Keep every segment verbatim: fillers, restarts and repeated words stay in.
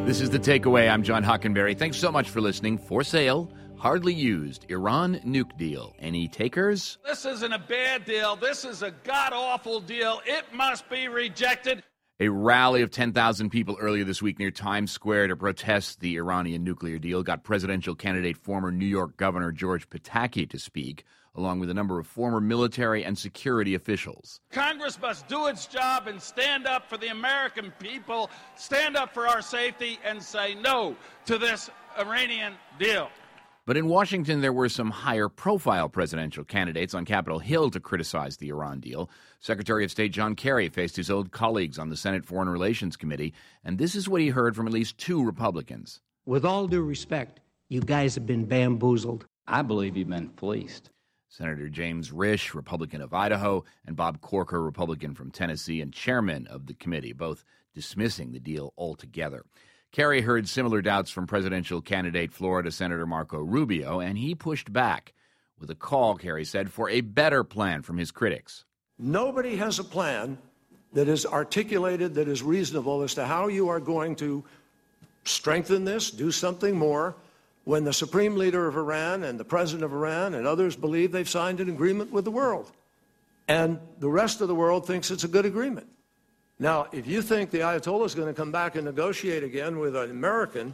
This is The Takeaway. I'm John Hockenberry. Thanks so much for listening. For sale, hardly used Iran nuke deal. Any takers? This isn't a bad deal. This is a god-awful deal. It must be rejected. A rally of ten thousand people earlier this week near Times Square to protest the Iranian nuclear deal got presidential candidate former New York Governor George Pataki to speak, along with a number of former military and security officials. Congress must do its job and stand up for the American people, stand up for our safety, and say no to this Iranian deal. But in Washington, there were some higher-profile presidential candidates on Capitol Hill to criticize the Iran deal. Secretary of State John Kerry faced his old colleagues on the Senate Foreign Relations Committee, and this is what he heard from at least two Republicans. With all due respect, you guys have been bamboozled. I believe you've been fleeced. Senator James Risch, Republican of Idaho, and Bob Corker, Republican from Tennessee and chairman of the committee, both dismissing the deal altogether. Kerry heard similar doubts from presidential candidate Florida Senator Marco Rubio, and he pushed back with a call, Kerry said, for a better plan from his critics. Nobody has a plan that is articulated, that is reasonable as to how you are going to strengthen this, do something more, when the supreme leader of Iran and the president of Iran and others believe they've signed an agreement with the world. And the rest of the world thinks it's a good agreement. Now, if you think the Ayatollah is going to come back and negotiate again with an American,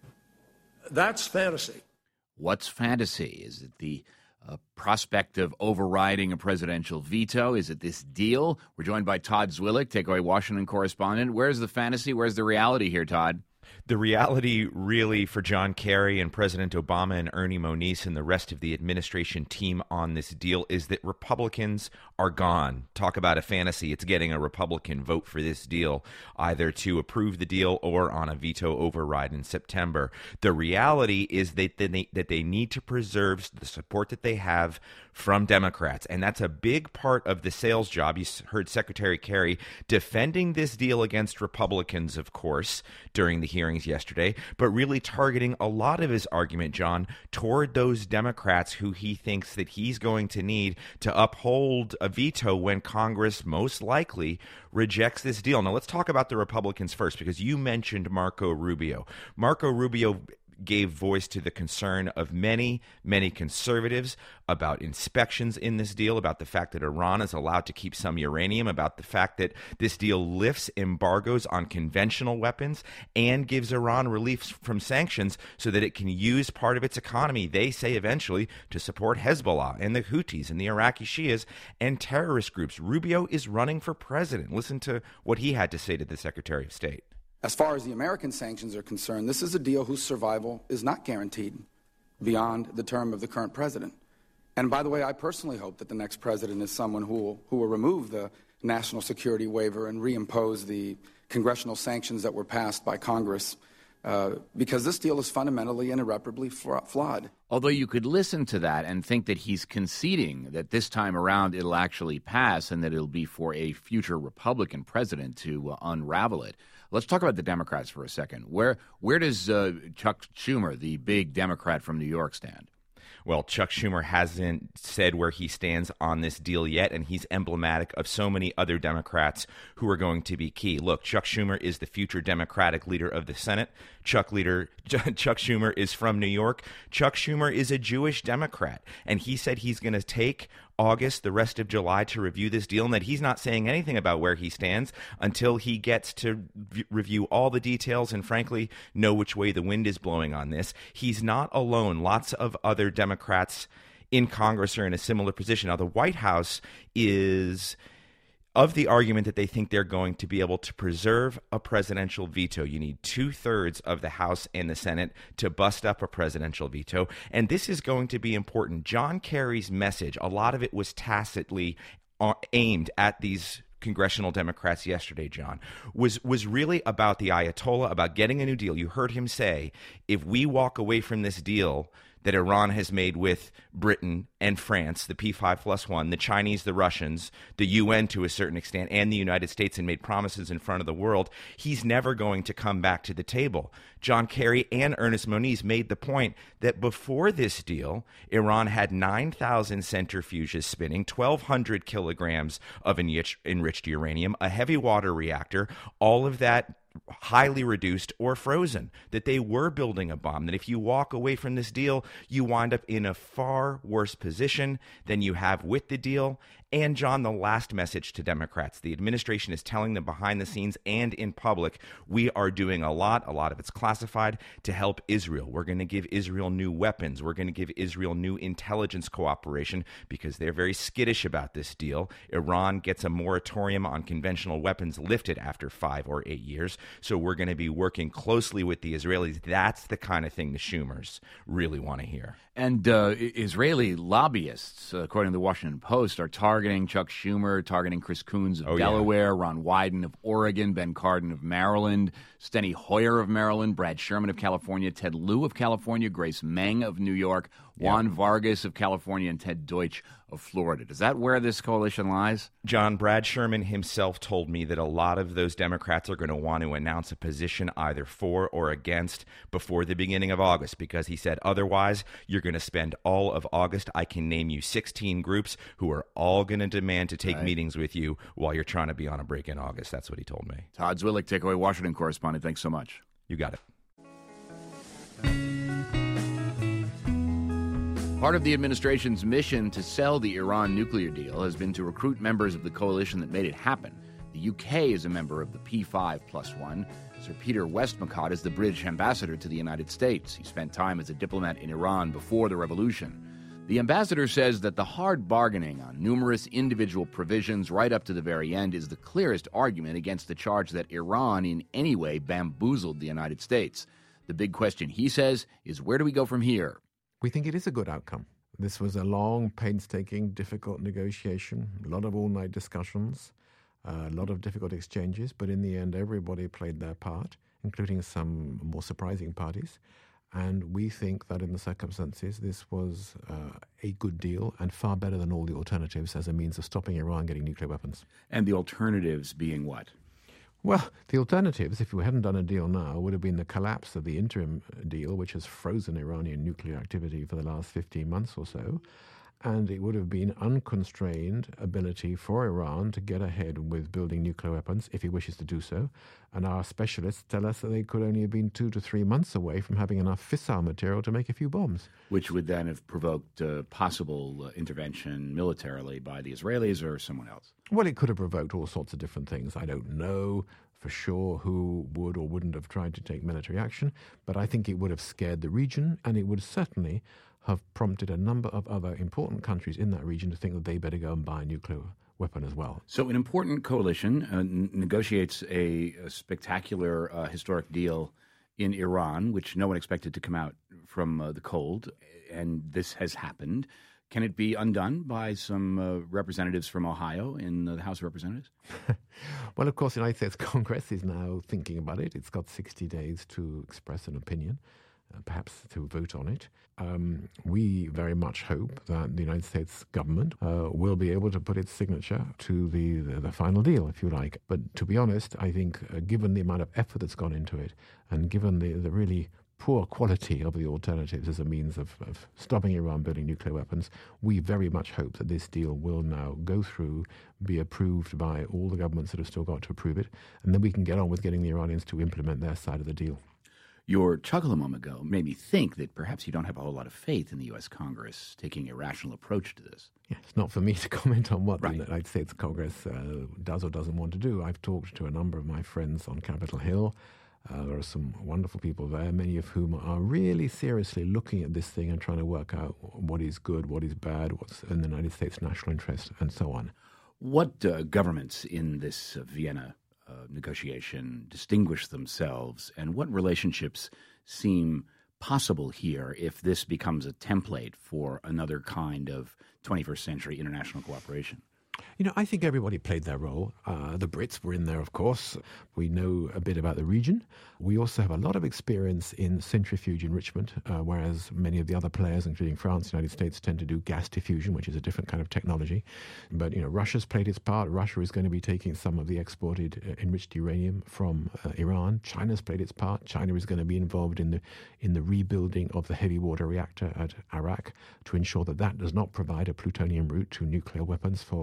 that's fantasy. What's fantasy? Is it the uh, prospect of overriding a presidential veto? Is it this deal? We're joined by Todd Zwillich, Takeaway Washington correspondent. Where's the fantasy? Where's the reality here, Todd? The reality, really, for John Kerry and President Obama and Ernie Moniz and the rest of the administration team on this deal is that Republicans are gone. Talk about a fantasy. It's getting a Republican vote for this deal, either to approve the deal or on a veto override in September. The reality is that they, that they need to preserve the support that they have from Democrats, and that's a big part of the sales job. You heard Secretary Kerry defending this deal against Republicans, of course, during the hearings yesterday, but really targeting a lot of his argument, John, toward those Democrats who he thinks that he's going to need to uphold a veto when Congress most likely rejects this deal. Now, let's talk about the Republicans first, because you mentioned Marco Rubio. Marco Rubio gave voice to the concern of many, many conservatives about inspections in this deal, about the fact that Iran is allowed to keep some uranium, about the fact that this deal lifts embargoes on conventional weapons and gives Iran relief from sanctions so that it can use part of its economy, they say eventually, to support Hezbollah and the Houthis and the Iraqi Shias and terrorist groups. Rubio is running for president. Listen to what he had to say to the Secretary of State. As far as the American sanctions are concerned, this is a deal whose survival is not guaranteed beyond the term of the current president. And by the way, I personally hope that the next president is someone who will, who will remove the national security waiver and reimpose the congressional sanctions that were passed by Congress, uh, because this deal is fundamentally and irreparably flawed. Although you could listen to that and think that he's conceding that this time around it'll actually pass and that it'll be for a future Republican president to uh, unravel it. Let's talk about the Democrats for a second. Where where does uh, Chuck Schumer, the big Democrat from New York, stand? Well, Chuck Schumer hasn't said where he stands on this deal yet, and he's emblematic of so many other Democrats who are going to be key. Look, Chuck Schumer is the future Democratic leader of the Senate. Chuck leader Chuck Schumer is from New York. Chuck Schumer is a Jewish Democrat, and he said he's going to take August, the rest of July, to review this deal, and that he's not saying anything about where he stands until he gets to v- review all the details and, frankly, know which way the wind is blowing on this. He's not alone. Lots of other Democrats in Congress are in a similar position. Now, the White House is of the argument that they think they're going to be able to preserve a presidential veto. You need two-thirds of the House and the Senate to bust up a presidential veto. And this is going to be important. John Kerry's message, a lot of it was tacitly aimed at these congressional Democrats yesterday, John, was was really about the Ayatollah, about getting a new deal. You heard him say, if we walk away from this deal that Iran has made with Britain and France, the P five plus one, the Chinese, the Russians, the U N to a certain extent, and the United States, and made promises in front of the world, he's never going to come back to the table. John Kerry and Ernest Moniz made the point that before this deal, Iran had nine thousand centrifuges spinning, twelve hundred kilograms of enriched, enriched uranium, a heavy water reactor, all of that highly reduced or frozen, that they were building a bomb, that if you walk away from this deal, you wind up in a far worse position than you have with the deal. And, John, the last message to Democrats, the administration is telling them behind the scenes and in public, we are doing a lot, a lot of it's classified, to help Israel. We're going to give Israel new weapons. We're going to give Israel new intelligence cooperation because they're very skittish about this deal. Iran gets a moratorium on conventional weapons lifted after five or eight years. So we're going to be working closely with the Israelis. That's the kind of thing the Schumers really want to hear. And uh, Israeli lobbyists, according to the Washington Post, are targeting Chuck Schumer, targeting Chris Coons of oh, Delaware, yeah. Ron Wyden of Oregon, Ben Cardin of Maryland, Steny Hoyer of Maryland, Brad Sherman of California, Ted Lieu of California, Grace Meng of New York, Juan yeah. Vargas of California, and Ted Deutsch of Florida. Is that where this coalition lies? John, Brad Sherman himself told me that a lot of those Democrats are going to want to announce a position either for or against before the beginning of August, because he said otherwise you're going to spend all of August. I can name you sixteen groups who are all going to demand to take right. meetings with you while you're trying to be on a break in August. That's what he told me. Todd Zwillich, Takeaway Washington correspondent. Thanks so much. You got it. Part of the administration's mission to sell the Iran nuclear deal has been to recruit members of the coalition that made it happen. The U K is a member of the P five plus one. Sir Peter Westmacott is the British ambassador to the United States. He spent time as a diplomat in Iran before the revolution. The ambassador says that the hard bargaining on numerous individual provisions right up to the very end is the clearest argument against the charge that Iran in any way bamboozled the United States. The big question, he says, is where do we go from here? We think it is a good outcome. This was a long, painstaking, difficult negotiation, a lot of all-night discussions, a lot of difficult exchanges, but in the end, everybody played their part, including some more surprising parties. And we think that in the circumstances, this was uh, a good deal and far better than all the alternatives as a means of stopping Iran getting nuclear weapons. And the alternatives being what? Well, the alternatives, if we hadn't done a deal now, would have been the collapse of the interim deal, which has frozen Iranian nuclear activity for the last fifteen months or so. And it would have been unconstrained ability for Iran to get ahead with building nuclear weapons if it wishes to do so. And our specialists tell us that they could only have been two to three months away from having enough fissile material to make a few bombs. Which would then have provoked uh, possible uh, intervention militarily by the Israelis or someone else. Well, it could have provoked all sorts of different things. I don't know for sure who would or wouldn't have tried to take military action, but I think it would have scared the region, and it would certainly have prompted a number of other important countries in that region to think that they better go and buy a nuclear weapon as well. So an important coalition uh, n- negotiates a, a spectacular uh, historic deal in Iran, which no one expected to come out from uh, the cold, and this has happened. Can it be undone by some uh, representatives from Ohio in the House of Representatives? Well, of course, the United States Congress is now thinking about it. It's got sixty days to express an opinion. Uh, perhaps to vote on it. Um, we very much hope that the United States government uh, will be able to put its signature to the, the, the final deal, if you like. But to be honest, I think uh, given the amount of effort that's gone into it and given the, the really poor quality of the alternatives as a means of, of stopping Iran building nuclear weapons, we very much hope that this deal will now go through, be approved by all the governments that have still got to approve it, and then we can get on with getting the Iranians to implement their side of the deal. Your chuckle a moment ago made me think that perhaps you don't have a whole lot of faith in the U S. Congress taking a rational approach to this. Yeah, it's not for me to comment on what right. the United States Congress uh, does or doesn't want to do. I've talked to a number of my friends on Capitol Hill. Uh, there are some wonderful people there, many of whom are really seriously looking at this thing and trying to work out what is good, what is bad, what's in the United States' national interest, and so on. What uh, governments in this uh, Vienna Uh, negotiation distinguish themselves, and what relationships seem possible here if this becomes a template for another kind of twenty-first century international cooperation? You know, I think everybody played their role. Uh, the Brits were in there, of course. We know a bit about the region. We also have a lot of experience in centrifuge enrichment, uh, whereas many of the other players, including France, the United States, tend to do gas diffusion, which is a different kind of technology. But, you know, Russia's played its part. Russia is going to be taking some of the exported uh, enriched uranium from uh, Iran. China's played its part. China is going to be involved in the in the rebuilding of the heavy water reactor at Arak to ensure that that does not provide a plutonium route to nuclear weapons for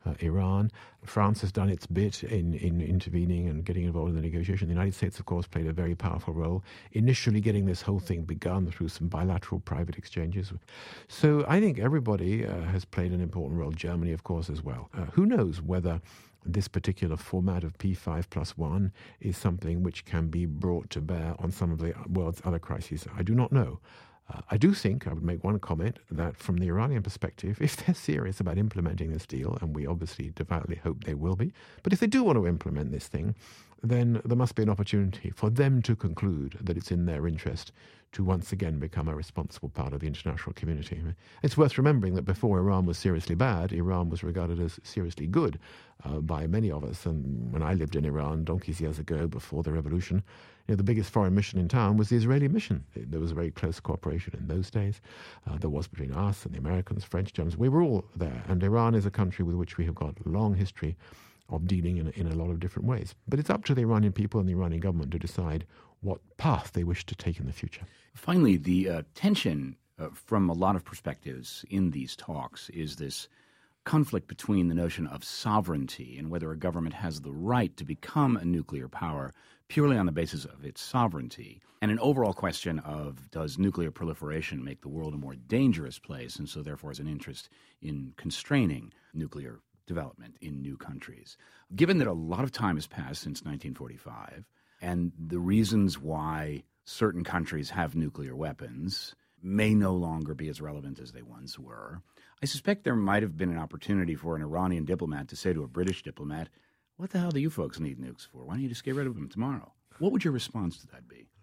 uh, Iran. France has done its bit in, in intervening and getting involved in the negotiation. The United States, of course, played a very powerful role, initially getting this whole thing begun through some bilateral private exchanges. So I think everybody uh, has played an important role. Germany, of course, as well. Uh, who knows whether this particular format of P five plus one is something which can be brought to bear on some of the world's other crises? I do not know. Uh, I do think, I would make one comment, that from the Iranian perspective, if they're serious about implementing this deal, and we obviously devoutly hope they will be, but if they do want to implement this thing, then there must be an opportunity for them to conclude that it's in their interest to once again become a responsible part of the international community. It's worth remembering that before Iran was seriously bad, Iran was regarded as seriously good uh, by many of us. And when I lived in Iran donkeys years ago, before the revolution, you know, the biggest foreign mission in town was the Israeli mission. There was a very close cooperation in those days. Uh, there was between us and the Americans, French, Germans. We were all there. And Iran is a country with which we have got a long history of dealing in, in a lot of different ways. But it's up to the Iranian people and the Iranian government to decide what path they wish to take in the future. Finally, the uh, tension uh, from a lot of perspectives in these talks is this conflict between the notion of sovereignty and whether a government has the right to become a nuclear power purely on the basis of its sovereignty, and an overall question of does nuclear proliferation make the world a more dangerous place, and so therefore has an interest in constraining nuclear development in new countries. Given that a lot of time has passed since nineteen forty-five, and the reasons why certain countries have nuclear weapons may no longer be as relevant as they once were, I suspect there might have been an opportunity for an Iranian diplomat to say to a British diplomat, what the hell do you folks need nukes for? Why don't you just get rid of them tomorrow? What would your response to that be?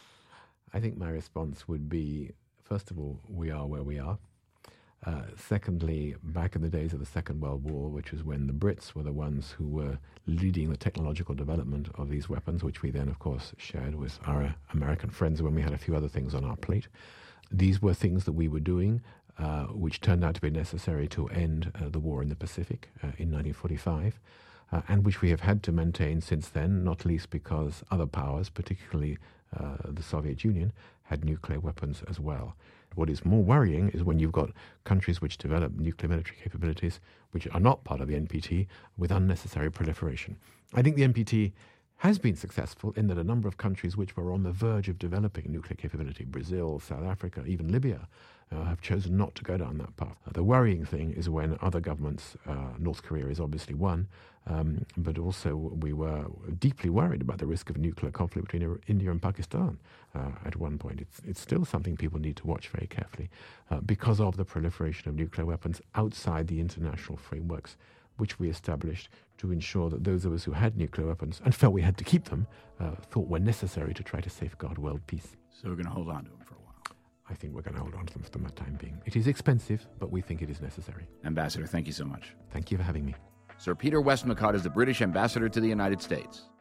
I think my response would be, first of all, we are where we are. Uh, secondly, back in the days of the Second World War, which was when the Brits were the ones who were leading the technological development of these weapons, which we then, of course, shared with our American friends when we had a few other things on our plate. These were things that we were doing, uh, which turned out to be necessary to end uh, the war in the Pacific uh, in nineteen forty-five, uh, and which we have had to maintain since then, not least because other powers, particularly uh, the Soviet Union, had nuclear weapons as well. What is more worrying is when you've got countries which develop nuclear military capabilities which are not part of the N P T with unnecessary proliferation. I think the N P T has been successful in that a number of countries which were on the verge of developing nuclear capability, Brazil, South Africa, even Libya, uh, have chosen not to go down that path. Uh, the worrying thing is when other governments, uh, North Korea is obviously one, um, but also we were deeply worried about the risk of nuclear conflict between India and Pakistan uh, at one point. It's, it's still something people need to watch very carefully uh, because of the proliferation of nuclear weapons outside the international frameworks which we established to ensure that those of us who had nuclear weapons and felt we had to keep them uh, thought were necessary to try to safeguard world peace. So we're going to hold on to them for a while. I think we're going to hold on to them for the time being. It is expensive, but we think it is necessary. Ambassador, thank you so much. Thank you for having me. Sir Peter Westmacott is the British ambassador to the United States.